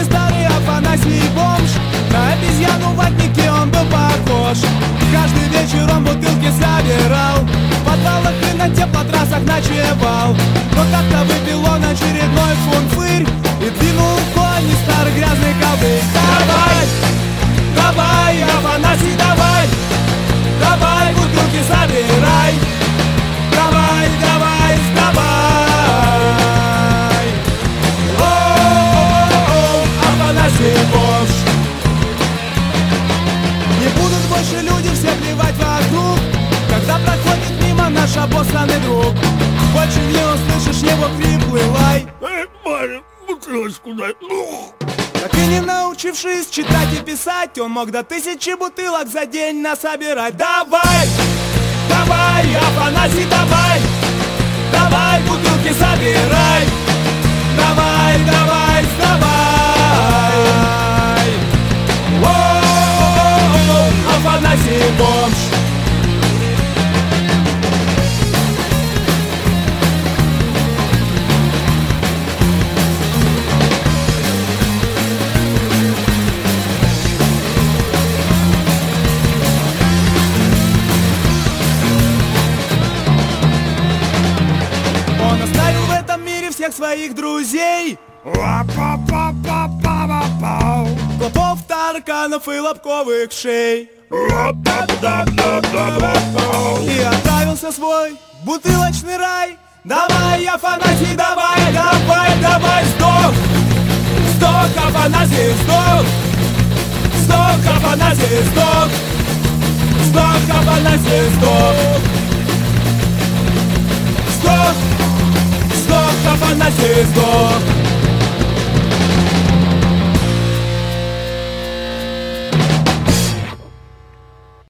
бутылке старый Афанасий бомж. На обезьяну в ватнике он был похож. Каждый вечер он бутылки собирал, в подвалах и на теплотрассах ночевал. Но как-то выпил он очередной фунфырь и двинул в кони старый грязный ковыль. Давай, давай, Афанасий, давай, давай бутылки собирай. Давай, давай, вставай. О-о-о-о, Афанасий бомж. Не будут больше люди все плевать вокруг, когда проходит мимо наш обоссанный друг. Больше не услышишь его хриплый лай. Парень, бутылочку дай. Так и не научившись читать и писать, он мог до 1000 бутылок за день насобирать. Давай, давай, Афанасий, давай, давай бутылки собирай. Давай, давай, вставай. О-о-о-о, Афанасий бомж. Он оставил в этом мире всех своих друзей: клопов, тараканов и лобковых шей. И отправился в свой бутылочный рай. Давай, Афанасий, давай, давай, давай, сдох, сдох, Афанасий, сдох, сдох, Афанасий, сдох, сдох, Афанасий, сдох, сдох, сдох, Афанасий, сдох.